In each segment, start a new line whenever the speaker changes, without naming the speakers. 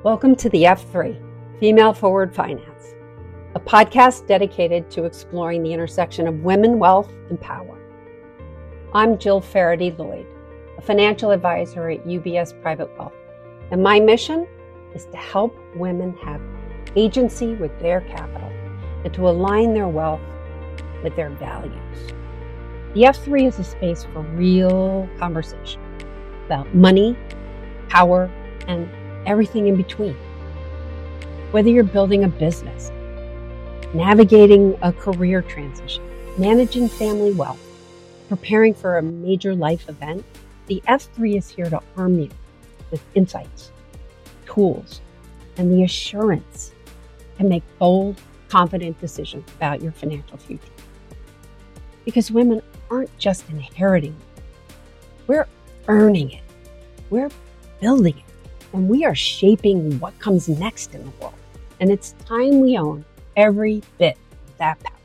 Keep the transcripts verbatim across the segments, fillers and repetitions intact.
Welcome to the F three, Female Forward Finance, a podcast dedicated to exploring the intersection of women, wealth, and power. I'm Jill Faraday-Lloyd, a financial advisor at U B S Private Wealth, and my mission is to help women have agency with their capital and to align their wealth with their values. The F three is a space for real conversation about money, power, and everything in between. Whether you're building a business, navigating a career transition, managing family wealth, preparing for a major life event, the F three is here to arm you with insights, tools, and the assurance to make bold, confident decisions about your financial future. Because women aren't just inheriting it, we're earning it, we're building it, and we are shaping what comes next in the world. And it's time we own every bit of that power.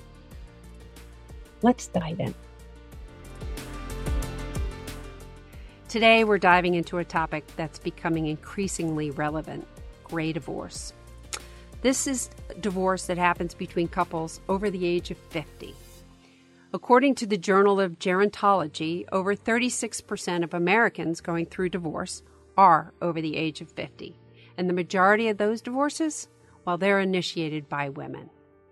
Let's dive in. Today, we're diving into a topic that's becoming increasingly relevant: gray divorce. This is divorce that happens between couples over the age of fifty. According to the Journal of Gerontology, over thirty-six percent of Americans going through divorce are over the age of fifty, and the majority of those divorces, well, they're initiated by women.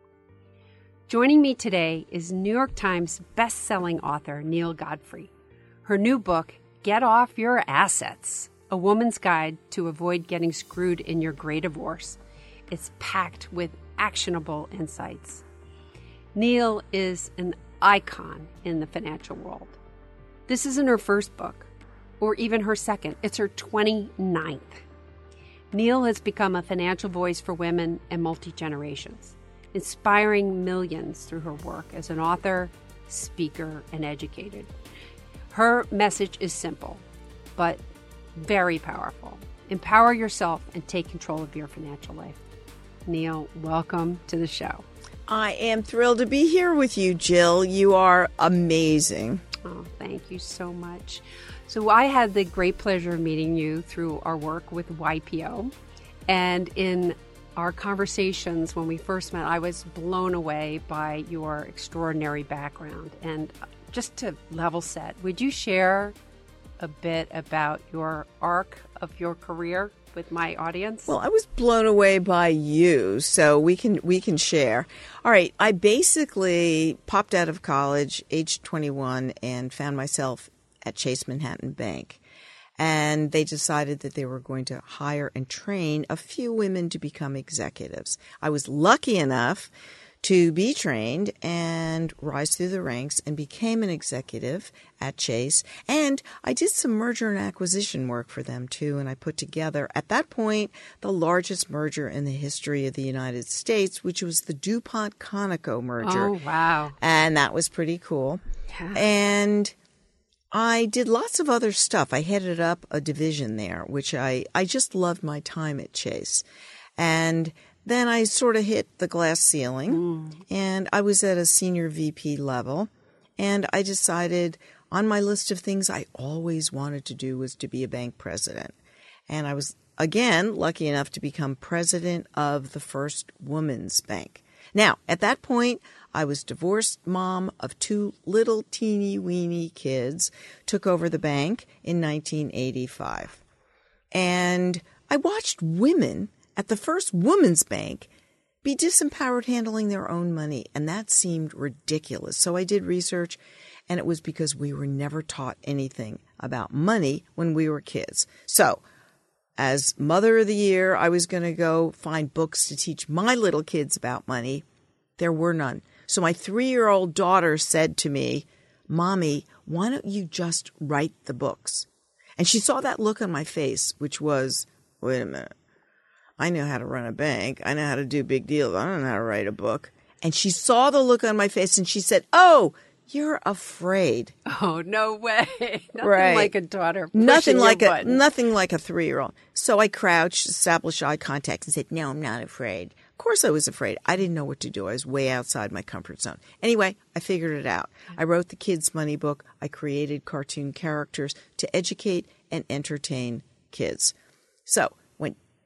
Joining me today is New York Times best-selling author Neil Godfrey. Her new book, Get Off Your Assets, A Woman's Guide to Avoid Getting Screwed in Your Gray Divorce. It's packed with actionable insights. Neil is an icon in the financial world. This isn't her first book, or even her second. It's her twenty-ninth. Neil has become a financial voice for women and multi-generations, inspiring millions through her work as an author, speaker, and educator. Her message is simple, but very powerful. Empower yourself and take control of your financial life. Neil, welcome to the show.
I am thrilled to be here with you, Jill. You are amazing.
Oh, thank you so much. So I had the great pleasure of meeting you through our work with Y P O. And in our conversations when we first met, I was blown away by your extraordinary background. And just to level set, would you share a bit about your arc of your career with my audience?
Well, I was blown away by you, so we can we can share. All right, I basically popped out of college, age twenty-one, and found myself at Chase Manhattan Bank. And they decided that they were going to hire and train a few women to become executives. I was lucky enough to be trained and rise through the ranks and became an executive at Chase. And I did some merger and acquisition work for them too. And I put together, at that point, the largest merger in the history of the United States, which was the DuPont-Conoco merger.
Oh, wow.
And that was pretty cool.
Yeah.
And I did lots of other stuff. I headed up a division there, which I, I just loved my time at Chase. And then I sort of hit the glass ceiling, mm. and I was at a senior V P level, and I decided on my list of things I always wanted to do was to be a bank president. And I was, again, lucky enough to become president of the first women's bank. Now, at that point, I was divorced mom of two little teeny weeny kids, took over the bank in nineteen eighty-five. And I watched women at the first women's bank be disempowered handling their own money, and that seemed ridiculous. So I did research, and it was because we were never taught anything about money when we were kids. So as Mother of the Year, I was going to go find books to teach my little kids about money. There were none. So my three-year-old daughter said to me, "Mommy, why don't you just write the books?" And she saw that look on my face, which was, wait a minute. I know how to run a bank. I know how to do big deals. I don't know how to write a book. And she saw the look on my face and she said, "Oh, you're afraid."
Oh, no way. Nothing
right.
like a daughter.
Nothing like a
button.
nothing like a three-year-old. So I crouched, established eye contact, and said, "No, I'm not afraid." Of course I was afraid. I didn't know what to do. I was way outside my comfort zone. Anyway, I figured it out. I wrote the kids' money book. I created cartoon characters to educate and entertain kids. So when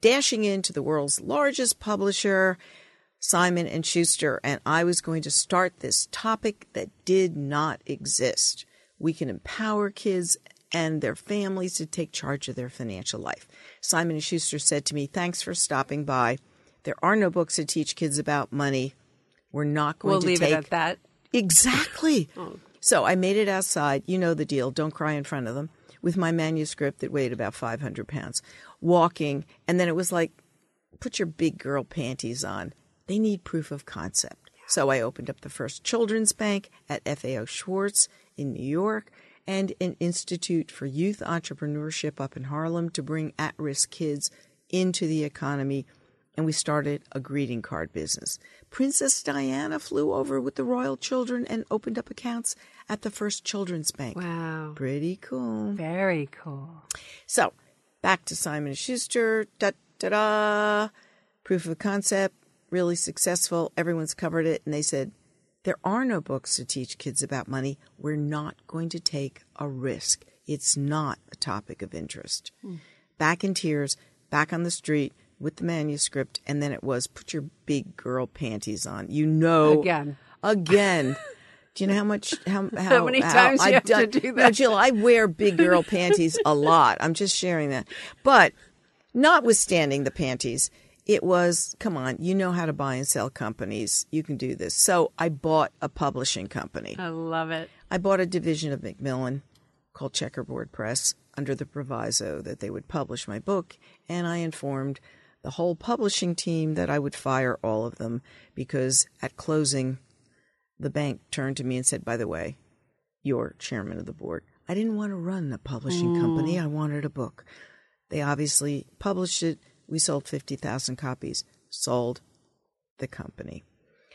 dashing into the world's largest publisher, Simon and Schuster, and I was going to start this topic that did not exist. We can empower kids and their families to take charge of their financial life. Simon and Schuster said to me, "Thanks for stopping by. There are no books that teach kids about money. We're not going
we'll
to
leave
take..."
it at that.
Exactly.
Oh.
So I made it outside. You know the deal. Don't cry in front of them. With my manuscript that weighed about five hundred pounds. Walking. And then it was like, put your big girl panties on. They need proof of concept. So I opened up the first children's bank at F A O Schwartz in New York and an Institute for Youth Entrepreneurship up in Harlem to bring at-risk kids into the economy. And we started a greeting card business. Princess Diana flew over with the royal children and opened up accounts at the first children's bank.
Wow.
Pretty cool.
Very cool.
So back to Simon and Schuster. Da, da, da. Proof of concept. Really successful. Everyone's covered it. And they said, there are no books to teach kids about money. We're not going to take a risk. It's not a topic of interest. Mm. Back in tears, back on the street with the manuscript. And then it was, put your big girl panties on. You know.
Again.
Again. Do you know how much, how, how,
how many times
how
you
I've
have
done,
to do that?
No, Jill, I wear big girl panties a lot. I'm just sharing that. But notwithstanding the panties, it was, come on, you know how to buy and sell companies. You can do this. So I bought a publishing company.
I love it.
I bought a division of Macmillan called Checkerboard Press under the proviso that they would publish my book. And I informed the whole publishing team that I would fire all of them because at closing, the bank turned to me and said, by the way, you're chairman of the board. I didn't want to run a publishing mm. company. I wanted a book. They obviously published it. We sold fifty thousand copies, sold the company.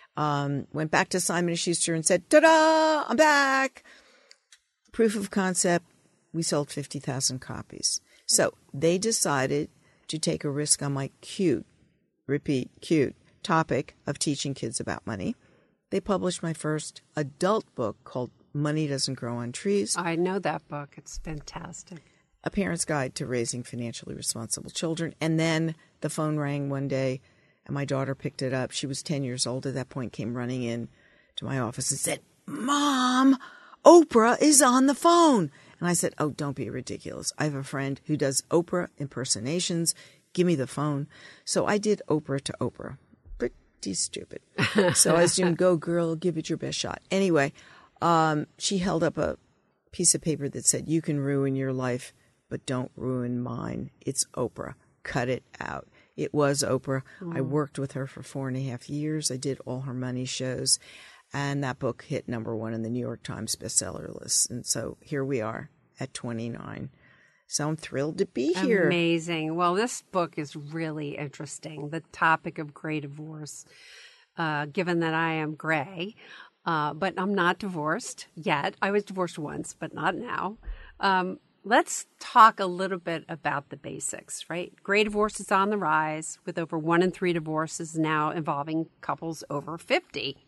Um, went back to Simon and Schuster and said, ta-da, I'm back. Proof of concept, we sold fifty thousand copies. So they decided to take a risk on my cute, repeat, cute topic of teaching kids about money. They published my first adult book called Money Doesn't Grow on Trees.
I know that book. It's fantastic.
A Parent's Guide to Raising Financially Responsible Children. And then the phone rang one day, and my daughter picked it up. She was ten years old at that point, came running in to my office and said, Mom, Oprah is on the phone. And I said, oh, don't be ridiculous. I have a friend who does Oprah impersonations. Give me the phone. So I did Oprah to Oprah. Pretty stupid. So I assumed, go, girl, give it your best shot. Anyway, um, she held up a piece of paper that said, you can ruin your life, but don't ruin mine. It's Oprah. Cut it out. It was Oprah. Mm. I worked with her for four and a half years. I did all her money shows. And that book hit number one in the New York Times bestseller list. And so here we are at twenty-nine. So I'm thrilled to be here.
Amazing. Well, this book is really interesting. The topic of gray divorce, uh, given that I am gray, uh, but I'm not divorced yet. I was divorced once, but not now. Um, Let's talk a little bit about the basics, right? Gray divorce is on the rise, with over one in three divorces now involving couples over fifty.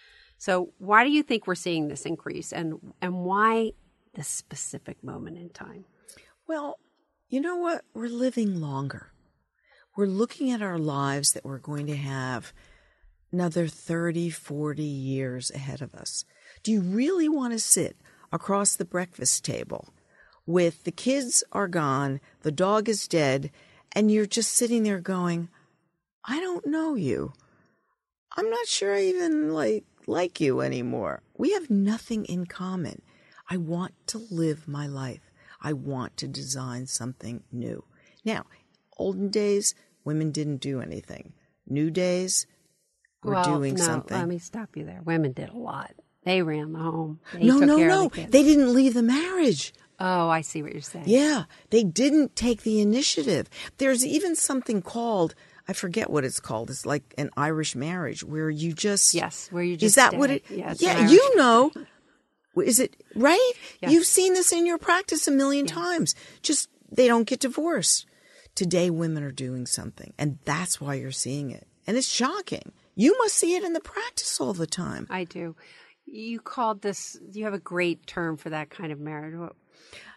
So why do you think we're seeing this increase, and and why this specific moment in time?
Well, you know what? We're living longer. We're looking at our lives that we're going to have another thirty, forty years ahead of us. Do you really want to sit across the breakfast table with the kids are gone, the dog is dead, and you're just sitting there going, I don't know you. I'm not sure I even like like you anymore. We have nothing in common. I want to live my life. I want to design something new. Now, olden days, women didn't do anything. New days, we're
well,
doing
no,
something.
Let me stop you there. Women did a lot. They ran the home. They
no,
took
no,
care
no.
Of the kids.
They didn't leave the marriage.
Oh, I see what you're saying.
Yeah, they didn't take the initiative. There's even something called, I forget what it's called. It's like an Irish marriage where you just...
Yes, where you just
Is that
stay.
what it...
Yeah,
yeah you know. Is it right?
Yes.
You've seen this in your practice a million
yes.
times. Just they don't get divorced. Today, women are doing something, and that's why you're seeing it. And it's shocking. You must see it in the practice all the time.
I do. You called this, you have a great term for that kind of marriage. What?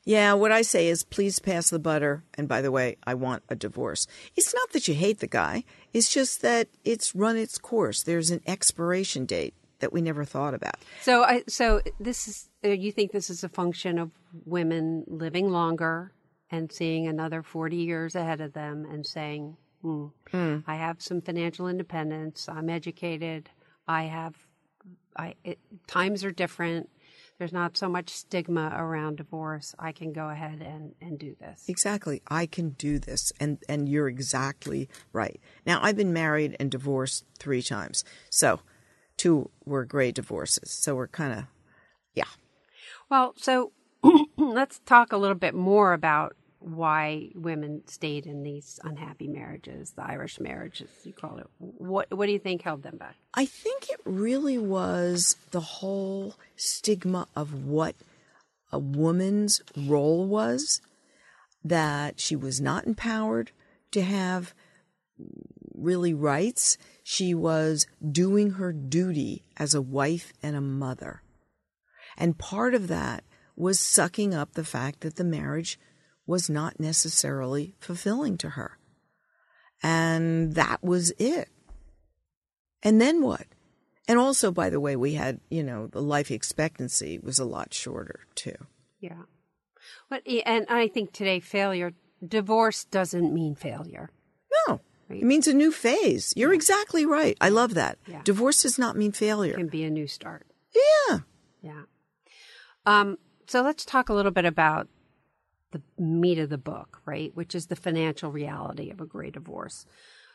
Yeah, what I say is please pass the butter. And by the way, I want a divorce. It's not that you hate the guy. It's just that it's run its course. There's an expiration date that we never thought about.
So, I, so this is, uh, you think this is a function of women living longer and seeing another forty years ahead of them and saying, hmm, mm. I have some financial independence. I'm educated. I have, I, it, times are different. There's not so much stigma around divorce. I can go ahead and, and do this.
Exactly. I can do this. And, and you're exactly right. Now, I've been married and divorced three times. So two were great divorces. So we're kind of, yeah.
Well, so let's talk a little bit more about why women stayed in these unhappy marriages, the Irish marriages, you call it. What what do you think held them back?
I think it really was the whole stigma of what a woman's role was, that she was not empowered to have really rights. She was doing her duty as a wife and a mother. And part of that was sucking up the fact that the marriage was not necessarily fulfilling to her. And that was it. And then what? And also, by the way, we had, you know, the life expectancy was a lot shorter, too.
Yeah. But, and I think today failure, divorce doesn't mean failure.
No. Right? It means a new phase. You're yeah. exactly right. I love that.
Yeah.
Divorce does not mean failure.
It can be a new start.
Yeah.
Yeah. Um, so let's talk a little bit about the meat of the book, right, which is the financial reality of a gray divorce.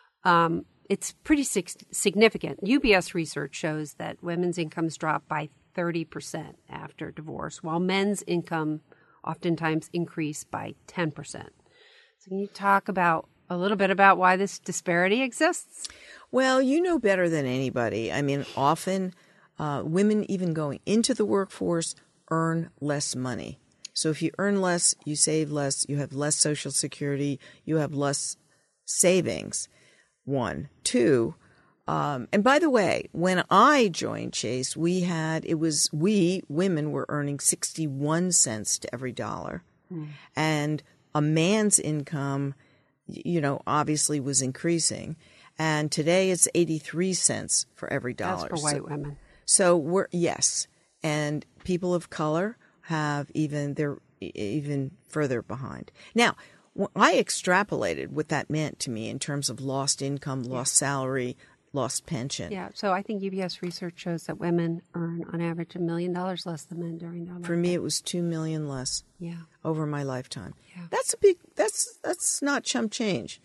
Um, it's pretty sig- significant. U B S research shows that women's incomes drop by thirty percent after divorce, while men's income oftentimes increase by ten percent. So can you talk about a little bit about why this disparity exists?
Well, you know better than anybody. I mean, often uh, women even going into the workforce earn less money. So if you earn less, you save less, you have less Social Security, you have less savings, one. Two, um, and by the way, when I joined Chase, we had, it was, we, women, were earning sixty-one cents to every dollar. Mm. And a man's income, you know, obviously was increasing. And today it's eighty-three cents for every dollar.
That's for white
so,
women.
So we're, yes. And people of color have even, they're even further behind. Now, I extrapolated what that meant to me in terms of lost income, lost yeah. salary, lost pension.
Yeah, so I think U B S research shows that women earn on average a million dollars less than men during their lifetime.
For me, it was two million less.
Yeah.
Over my lifetime.
Yeah.
That's a big, that's, that's not chump change.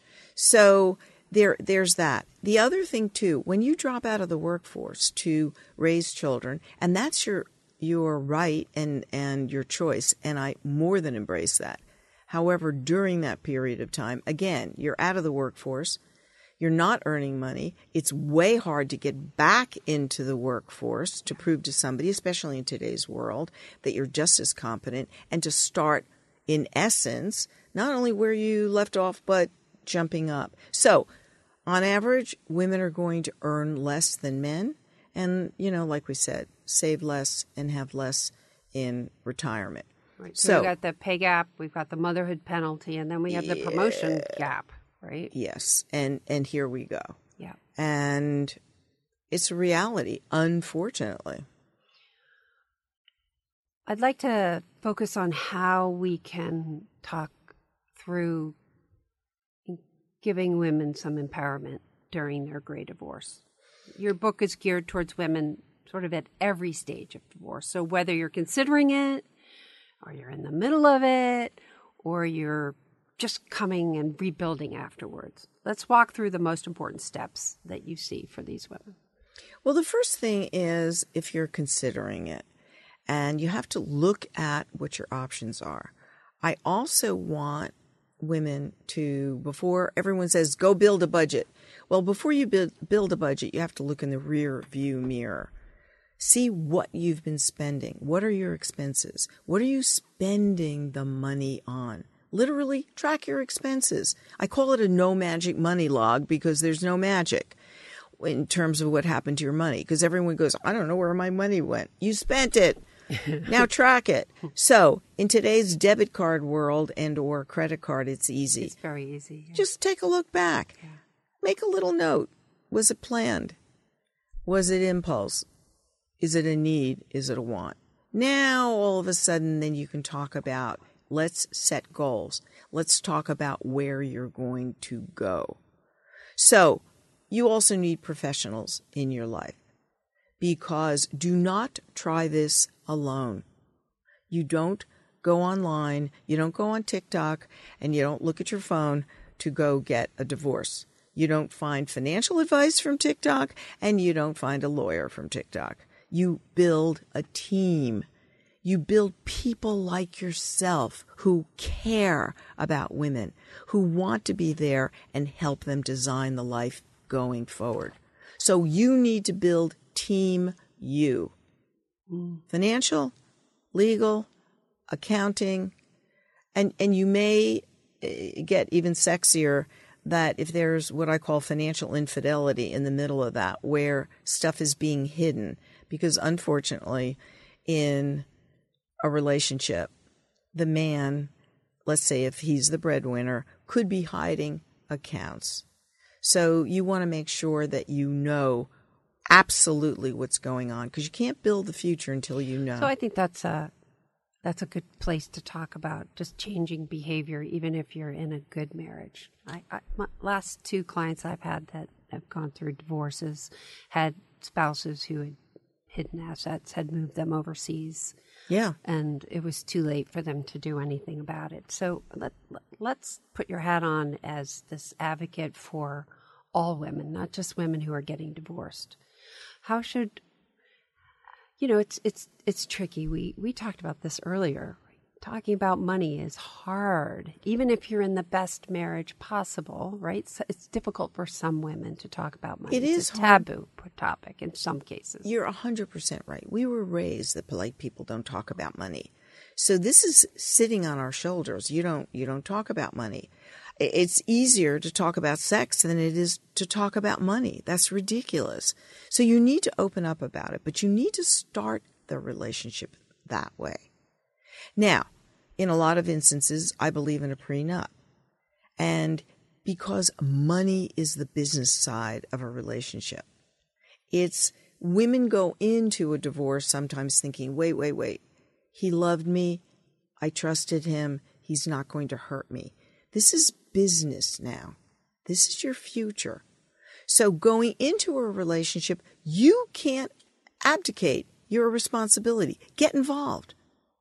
So there, there's that. The other thing too, when you drop out of the workforce to raise children, and that's your, your right and, and your choice, and I more than embrace that. However, during that period of time, again, you're out of the workforce, you're not earning money, it's way hard to get back into the workforce to prove to somebody, especially in today's world, that you're just as competent, and to start, in essence, not only where you left off, but jumping up. So, on average, women are going to earn less than men, and, you know, like we said, save less and have less in retirement.
Right. So, so we've got the pay gap, we've got the motherhood penalty, and then we have
yeah,
the promotion gap, right?
Yes. And and here we go.
Yeah.
And it's a reality, unfortunately.
I'd like to focus on how we can talk through giving women some empowerment during their gray divorce. Your book is geared towards women sort of at every stage of divorce. So whether you're considering it, or you're in the middle of it, or you're just coming and rebuilding afterwards. Let's walk through the most important steps that you see for these women.
Well, the first thing is if you're considering it, and you have to look at what your options are. I also want women to, before everyone says, go build a budget. Well, before you build, build a budget, you have to look in the rear view mirror. See what you've been spending. What are your expenses? What are you spending the money on? Literally, track your expenses. I call it a no magic money log because there's no magic in terms of what happened to your money. Because everyone goes, I don't know where my money went. You spent it. Now track it. So in today's debit card world and or credit card, it's easy.
It's very easy. Yeah.
Just take a look back.
Yeah.
Make a little note. Was it planned? Was it impulse? Is it a need? Is it a want? Now, all of a sudden, then you can talk about, let's set goals. Let's talk about where you're going to go. So you also need professionals in your life, because do not try this alone. You don't go online, you don't go on TikTok, and you don't look at your phone to go get a divorce. You don't find financial advice from TikTok, and you don't find a lawyer from TikTok. You build a team. You build people like yourself who care about women, who want to be there and help them design the life going forward. So you need to build Team You. Mm. Financial, legal, accounting, and, and you may get even sexier that if there's what I call financial infidelity in the middle of that, where stuff is being hidden, because unfortunately in a relationship, the man, let's say if he's the breadwinner, could be hiding accounts. So you want to make sure that you know absolutely what's going on, because you can't build the future until you know.
So I think that's a that's a good place to talk about just changing behavior, even if you're in a good marriage. I, I my last two clients I've had that have gone through divorces had spouses who had hidden assets, had moved them overseas.
Yeah.
And it was too late for them to do anything about it. So let, let's put your hat on as this advocate for all women, not just women who are getting divorced. How should, you know, it's it's it's tricky. We we talked about this earlier. Talking about money is hard, even if you're in the best marriage possible, right? So it's difficult for some women to talk about money.
It
it's
is
a taboo topic in some cases.
You're one hundred percent right. We were raised that polite people don't talk about money. So this is sitting on our shoulders. You don't you don't talk about money. It's easier to talk about sex than it is to talk about money. That's ridiculous. So you need to open up about it, but you need to start the relationship that way. Now, in a lot of instances, I believe in a prenup. And because money is the business side of a relationship, it's women go into a divorce sometimes thinking, wait, wait, wait. He loved me. I trusted him. He's not going to hurt me. This is business now. This is your future. So going into a relationship, you can't abdicate your responsibility. Get involved.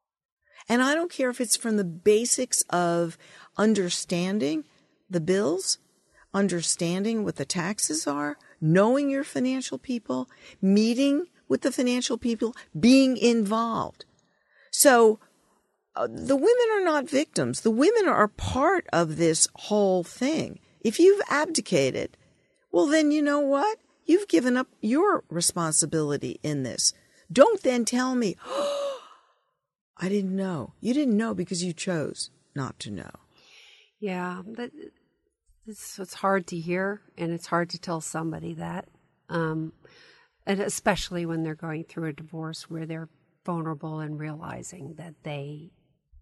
And I don't care if it's from the basics of understanding the bills, understanding what the taxes are, knowing your financial people, meeting with the financial people, being involved. So uh, the women are not victims. The women are part of this whole thing. If you've abdicated, well, then you know what? You've given up your responsibility in this. Don't then tell me, oh, I didn't know. You didn't know because you chose not to know.
Yeah, that, it's, it's hard to hear, and it's hard to tell somebody that, um, and especially when they're going through a divorce where they're vulnerable and realizing that they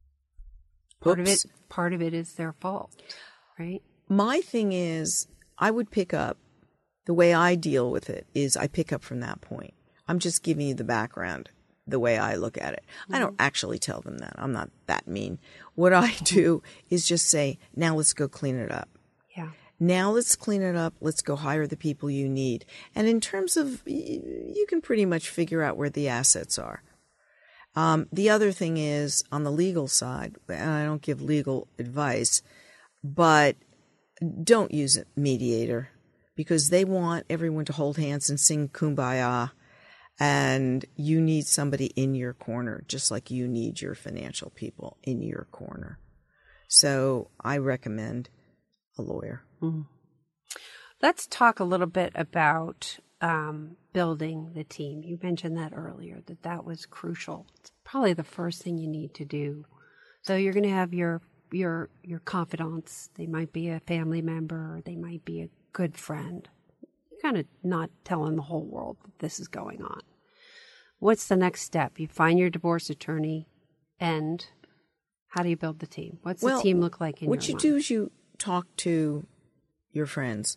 part Oops. of it part of it is their fault, right?
My thing is, I would pick up the way I deal with it is I pick up from that point. I'm just giving you the background, the way I look at it. Mm-hmm. I don't actually tell them that. I'm not that mean. What I do is just say, now let's go clean it up.
Yeah.
Now let's clean it up. Let's go hire the people you need. And in terms of, you can pretty much figure out where the assets are. Um, the other thing is on the legal side, and I don't give legal advice, but don't use a mediator because they want everyone to hold hands and sing Kumbaya. And you need somebody in your corner, just like you need your financial people in your corner. So I recommend a lawyer.
Mm. Let's talk a little bit about um, building the team. You mentioned that earlier, that that was crucial. It's probably the first thing you need to do. So you're going to have your your your confidants. They might be a family member, or they might be a good friend. You're kind of not telling the whole world that this is going on. What's the next step? You find your divorce attorney, and how do you build the team? What's
well,
the team look like in your
What you
mind?
do is you talk to your friends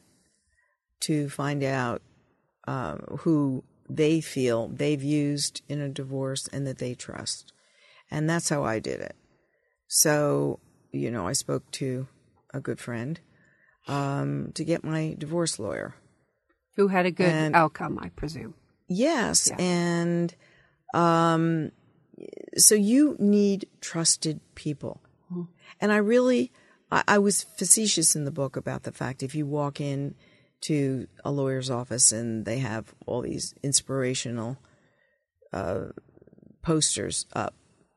to find out uh, who they feel they've used in a divorce and that they trust. And that's how I did it. So, you know, I spoke to a good friend um, to get my divorce lawyer.
Who had a good
and,
outcome, I presume.
Yes.
Yeah.
And um, so you need trusted people. Mm-hmm. And I really, I, I was facetious in the book about the fact if you walk in to a lawyer's office and they have all these inspirational uh, posters up.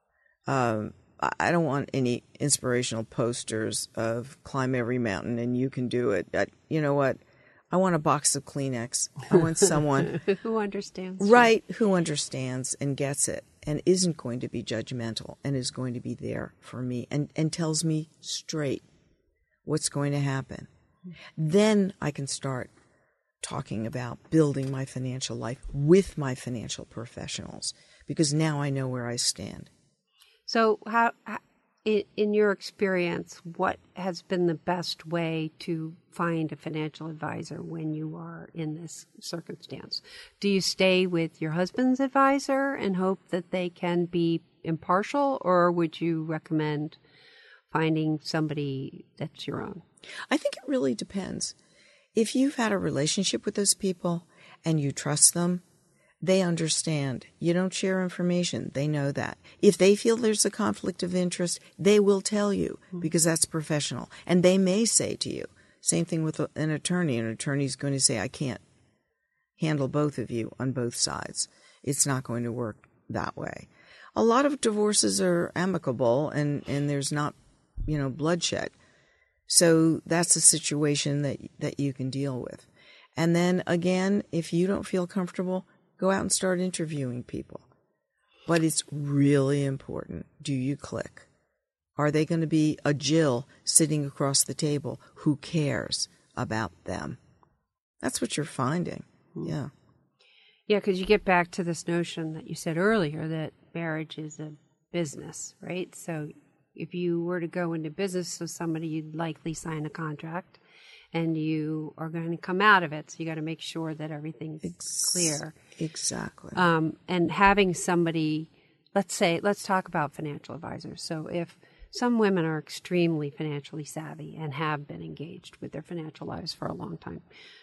Um, I don't want any inspirational posters of climb every mountain and you can do it. I, you know what? I want a box of Kleenex. I want someone
who understands.
Right, you. Who understands and gets it and isn't going to be judgmental and is going to be there for me and, and tells me straight what's going to happen. Then I can start talking about building my financial life with my financial professionals because now I know where I stand.
So how, how in your experience, what has been the best way to find a financial advisor when you are in this circumstance? Do you stay with your husband's advisor and hope that they can be impartial, or would you recommend finding somebody that's your own?
I think it really depends. If you've had a relationship with those people and you trust them, they understand. You don't share information. They know that. If they feel there's a conflict of interest, they will tell you because that's professional. And they may say to you, same thing with an attorney. An attorney's going to say, I can't handle both of you on both sides. It's not going to work that way. A lot of divorces are amicable and, and there's not, you know, bloodshed. So that's a situation that that you can deal with. And then again, if you don't feel comfortable, go out and start interviewing people. But it's really important. Do you click? Are they going to be a Jill sitting across the table who cares about them? That's what you're finding. Yeah.
Yeah, because you get back to this notion that you said earlier that marriage is a business, right? So if you were to go into business with somebody, you'd likely sign a contract and you are going to come out of it. So you got to make sure that everything's Ex- clear.
Exactly.
Um, and having somebody, let's say, let's talk about financial advisors. So if some women are extremely financially savvy and have been engaged with their financial lives for a long time,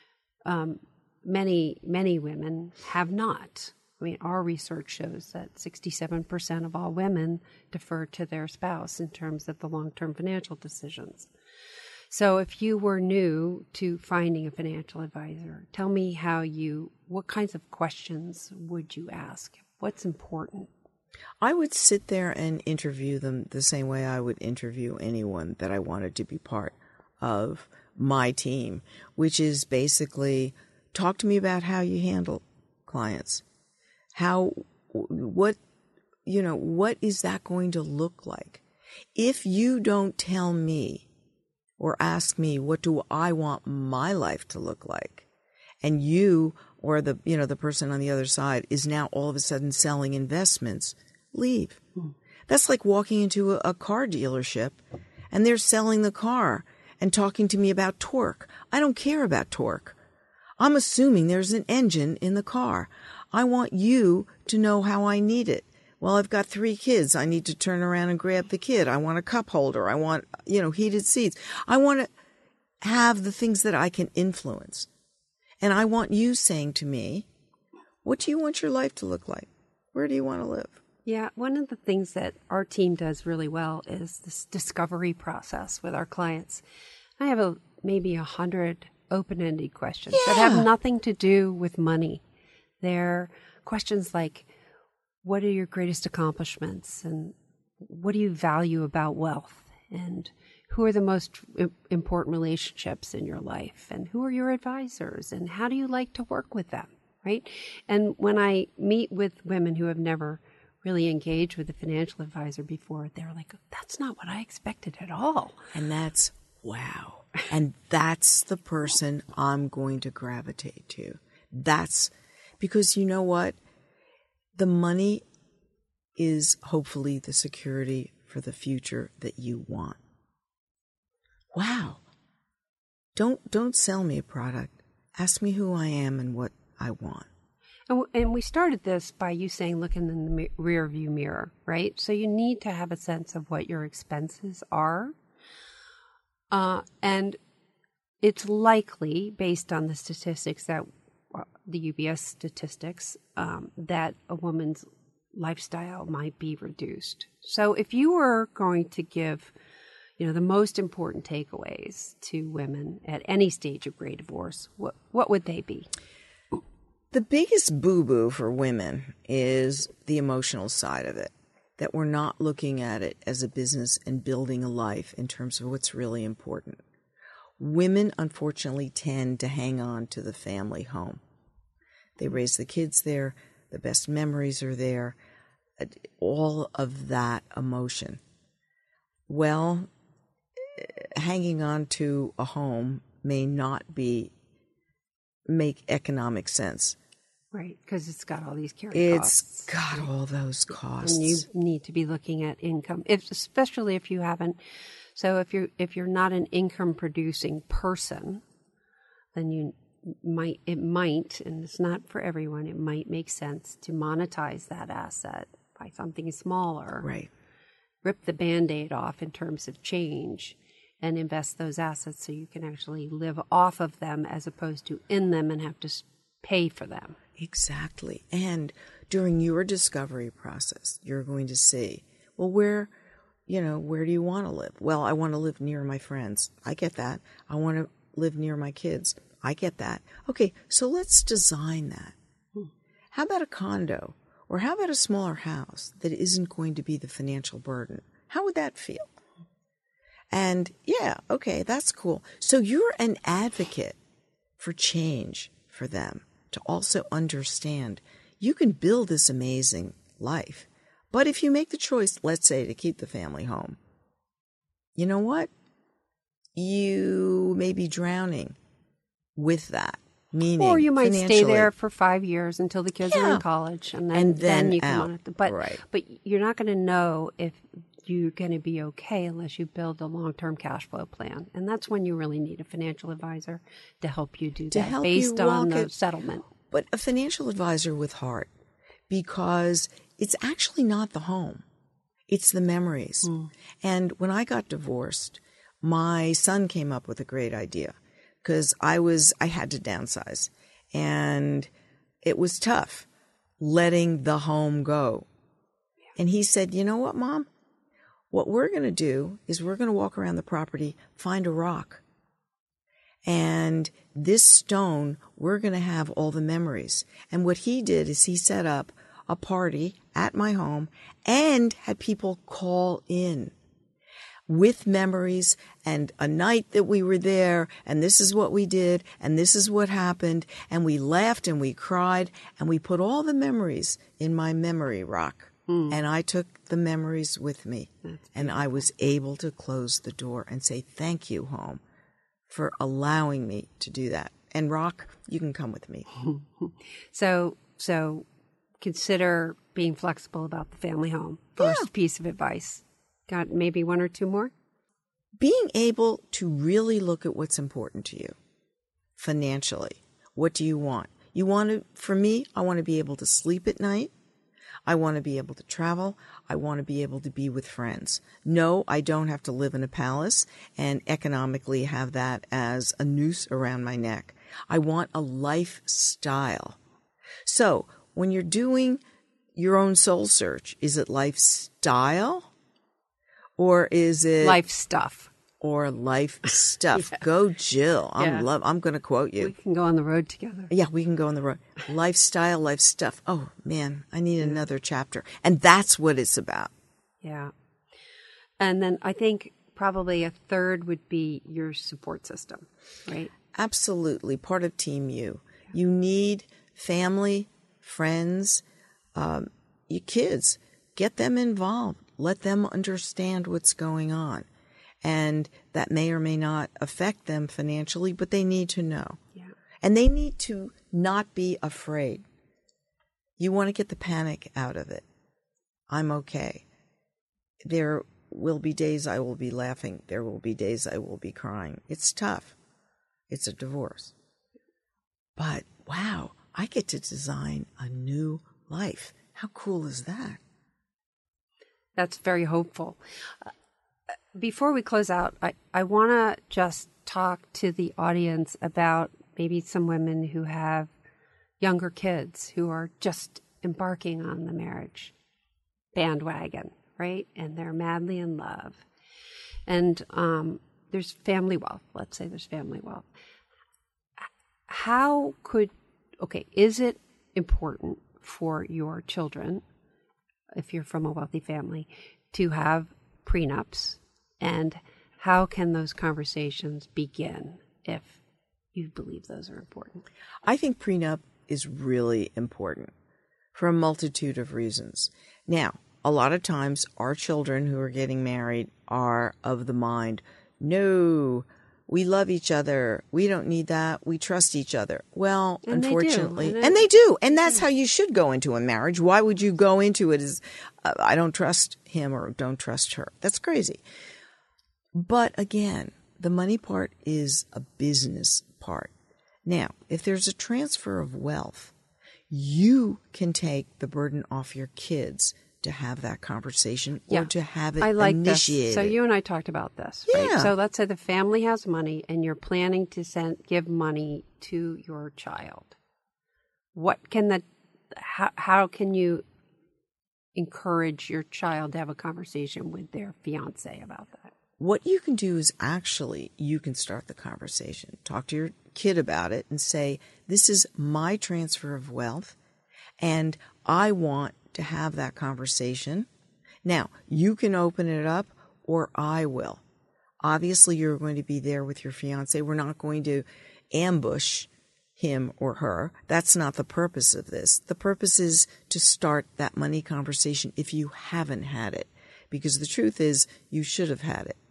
um, many, many women have not. I mean, our research shows that sixty-seven percent of all women defer to their spouse in terms of the long-term financial decisions. So if you were new to finding a financial advisor, tell me how you, what kinds of questions would you ask? What's important?
I would sit there and interview them the same way I would interview anyone that I wanted to be part of my team, which is basically talk to me about how you handle clients. How, what, you know, what is that going to look like? If you don't tell me or ask me, what do I want my life to look like? And you or the, you know, the person on the other side is now all of a sudden selling investments, leave. Hmm. That's like walking into a, a car dealership and they're selling the car and talking to me about torque. I don't care about torque. I'm assuming there's an engine in the car. I want you to know how I need it. Well, I've got three kids. I need to turn around and grab the kid. I want a cup holder. I want, you know, heated seats. I want to have the things that I can influence. And I want you saying to me, what do you want your life to look like? Where do you want to live?
Yeah, one of the things that our team does really well is this discovery process with our clients. I have a maybe a hundred open-ended questions yeah. that have nothing to do with money. They're questions like, what are your greatest accomplishments? And what do you value about wealth? And who are the most important relationships in your life? And who are your advisors? And how do you like to work with them? Right? And when I meet with women who have never really engaged with a financial advisor before, they're like, that's not what I expected at all.
And that's, wow. And that's the person I'm going to gravitate to. That's because you know what? The money is hopefully the security for the future that you want. Wow. Don't don't sell me a product. Ask me who I am and what I want.
And, and we started this by you saying, look in the mi- rear view mirror, right? So you need to have a sense of what your expenses are. Uh, and it's likely, based on the statistics that uh, the U B S statistics, um, that a woman's lifestyle might be reduced. So if you were going to give, you know, the most important takeaways to women at any stage of gray divorce, what what would they be?
The biggest boo-boo for women is the emotional side of it, that we're not looking at it as a business and building a life in terms of what's really important. Women, unfortunately, tend to hang on to the family home. They raise the kids there. The best memories are there. All of that emotion. Well, hanging on to a home may not be make economic sense.
Right, because it's got all these carry
It's
costs.
It's got all those costs.
And you need to be looking at income, if, especially if you haven't. So if you're if you're not an income producing person, then you might it might, and it's not for everyone. It might make sense to monetize that asset by something smaller.
Right.
Rip the Band-Aid off in terms of change, and invest those assets so you can actually live off of them as opposed to in them and have to pay for them.
Exactly. And during your discovery process, you're going to see, well, where, you know, where do you want to live? Well, I want to live near my friends. I get that. I want to live near my kids. I get that. Okay, so let's design that. Hmm. How about a condo? Or how about a smaller house that isn't going to be the financial burden? How would that feel? And yeah, okay, that's cool. So you're an advocate for change for them to also understand you can build this amazing life. But if you make the choice, let's say, to keep the family home, you know what? You may be drowning with that. Meaning,
or you might stay there for five years until the kids
yeah.
are in college, and then,
and then,
then you
out.
can want it. But
right.
but you're not going to know if you're going to be okay unless you build a long-term cash flow plan, and that's when you really need a financial advisor to help you do
to
that
help
based
you
on the
it,
settlement.
But a financial advisor with heart, because it's actually not the home; it's the memories. Mm. And when I got divorced, my son came up with a great idea because I was I had to downsize. And it was tough letting the home go. And he said, you know what, Mom? What we're going to do is we're going to walk around the property, find a rock. And this stone, we're going to have all the memories. And what he did is he set up a party at my home and had people call in with memories and a night that we were there, and this is what we did, and this is what happened, and we laughed and we cried, and we put all the memories in my memory rock. Mm. And I took the memories with me, and I was able to close the door and say thank you, home, for allowing me to do that. And Rock, you can come with me.
so, so consider being flexible about the family home. First yeah. piece of advice. Got maybe one or two more?
Being able to really look at what's important to you financially. What do you want? You want to, for me, I want to be able to sleep at night. I want to be able to travel. I want to be able to be with friends. No, I don't have to live in a palace and economically have that as a noose around my neck. I want a lifestyle. So when you're doing your own soul search, is it lifestyle? Or is it
life stuff?
Or life stuff? yeah. Go, Jill. I'm yeah. love. I'm going to quote you.
We can go on the road together.
Yeah, we can go on the road. Lifestyle, life stuff. Oh man, I need yeah. another chapter, and that's what it's about.
Yeah, and then I think probably a third would be your support system, right?
Absolutely, part of Team You. Yeah. You need family, friends, um, your kids. Get them involved. Let them understand what's going on. And that may or may not affect them financially, but they need to know. Yeah. And they need to not be afraid. You want to get the panic out of it. I'm okay. There will be days I will be laughing. There will be days I will be crying. It's tough. It's a divorce. But wow, I get to design a new life. How cool is that?
That's very hopeful. Uh, before we close out, I, I want to just talk to the audience about maybe some women who have younger kids who are just embarking on the marriage bandwagon, right? And they're madly in love. And um, there's family wealth. Let's say there's family wealth. How could, okay, is it important for your children, if you're from a wealthy family, to have prenups? And how can those conversations begin if you believe those are important?
I think prenup is really important for a multitude of reasons. Now, a lot of times our children who are getting married are of the mind, no, we love each other. We don't need that. We trust each other. Well,
and
unfortunately,
they and,
and they do. And that's yeah. how you should go into a marriage. Why would you go into it as, uh, I don't trust him or don't trust her? That's crazy. But again, the money part is a business part. Now, if there's a transfer of wealth, you can take the burden off your kids to have that conversation or
yeah.
to have it
I like
initiated.
This. So you and I talked about this,
yeah.
right? So let's say the family has money and you're planning to send give money to your child. What can that? How, how can you encourage your child to have a conversation with their fiance about that?
What you can do is actually you can start the conversation. Talk to your kid about it and say, this is my transfer of wealth and I want to have that conversation. Now, you can open it up or I will. Obviously, you're going to be there with your fiance. We're not going to ambush him or her. That's not the purpose of this. The purpose is to start that money conversation if you haven't had it, because the truth is you should have had it.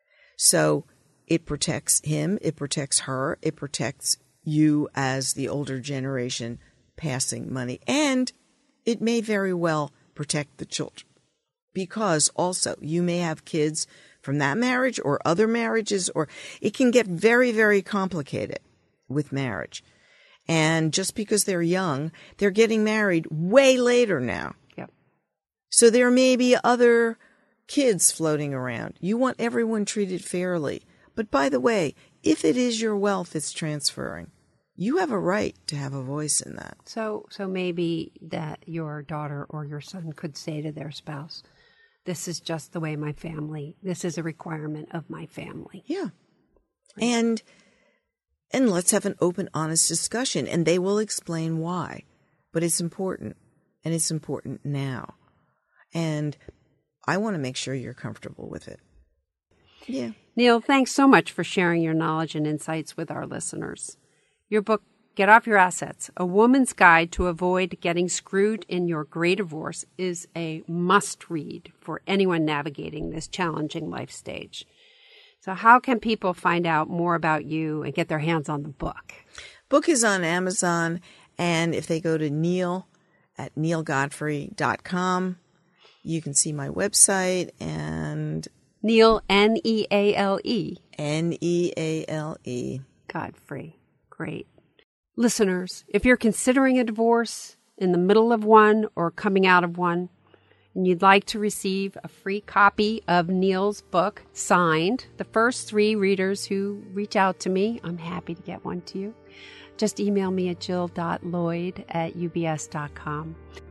So it protects him, it protects her, it protects you as the older generation passing money, and it may very well protect the children, because also you may have kids from that marriage or other marriages, or it can get very, very complicated with marriage. And just because they're young, they're getting married way later now.
Yep.
So there may be other kids floating around. You want everyone treated fairly. But by the way, if it is your wealth that's transferring, you have a right to have a voice in that.
So so maybe that your daughter or your son could say to their spouse, this is just the way my family, this is a requirement of my family.
Yeah. And and let's have an open, honest discussion, and they will explain why. But it's important, and it's important now. And I want to make sure you're comfortable with it. Yeah.
Neil, thanks so much for sharing your knowledge and insights with our listeners. Your book, Get Off Your Assets, A Woman's Guide to Avoid Getting Screwed in Your Great Divorce, is a must-read for anyone navigating this challenging life stage. So how can people find out more about you and get their hands on the book?
Book is on Amazon, and if they go to Neil at neil godfrey dot com, you can see my website and...
Neil, N E A L E.
N E A L E.
Godfrey. Great. Listeners, if you're considering a divorce, in the middle of one, or coming out of one, and you'd like to receive a free copy of Neil's book, signed, the first three readers who reach out to me, I'm happy to get one to you. Just email me at jill dot lloyd at u b s dot com.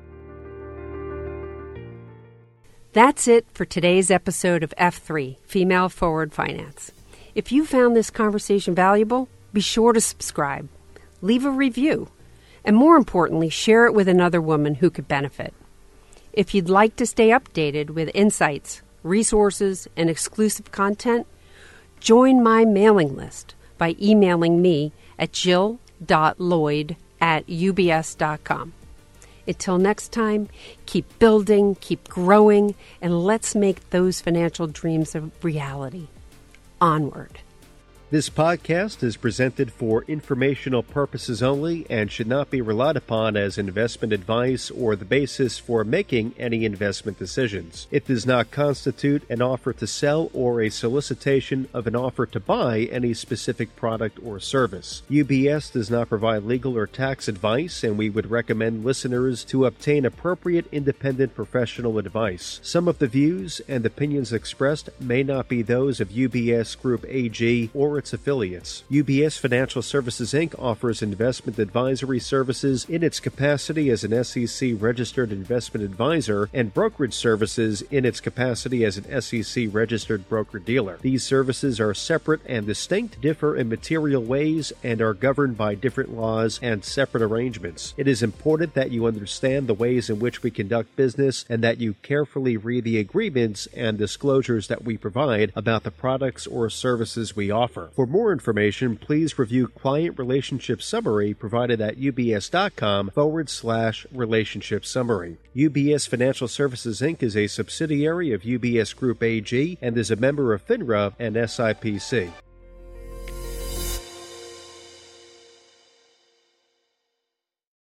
That's it for today's episode of F three, Female Forward Finance. If you found this conversation valuable, be sure to subscribe, leave a review, and more importantly, share it with another woman who could benefit. If you'd like to stay updated with insights, resources, and exclusive content, join my mailing list by emailing me at jill dot lloyd at u b s dot com. Until next time, keep building, keep growing, and let's make those financial dreams a reality. Onward.
This podcast is presented for informational purposes only and should not be relied upon as investment advice or the basis for making any investment decisions. It does not constitute an offer to sell or a solicitation of an offer to buy any specific product or service. U B S does not provide legal or tax advice, and we would recommend listeners to obtain appropriate independent professional advice. Some of the views and opinions expressed may not be those of U B S Group A G or its affiliates. U B S Financial Services, Incorporated offers investment advisory services in its capacity as an S E C-registered investment advisor and brokerage services in its capacity as an S E C-registered broker-dealer. These services are separate and distinct, differ in material ways, and are governed by different laws and separate arrangements. It is important that you understand the ways in which we conduct business and that you carefully read the agreements and disclosures that we provide about the products or services we offer. For more information, please review Client Relationship Summary provided at ubs.com forward slash relationship summary. U B S Financial Services, Incorporated is a subsidiary of U B S Group A G and is a member of FINRA and S I P C.